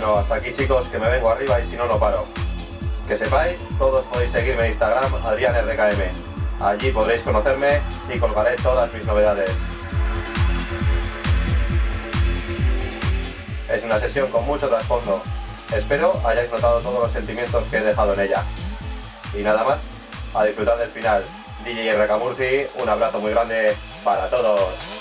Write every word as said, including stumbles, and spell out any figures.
Bueno, hasta aquí chicos, que me vengo arriba y si no, no paro. Que sepáis, todos podéis seguirme en Instagram, Adrián R K M. Allí podréis conocerme y colgaré todas mis novedades. Es una sesión con mucho trasfondo. Espero hayáis notado todos los sentimientos que he dejado en ella. Y nada más, a disfrutar del final. D J R K Murci, un abrazo muy grande para todos.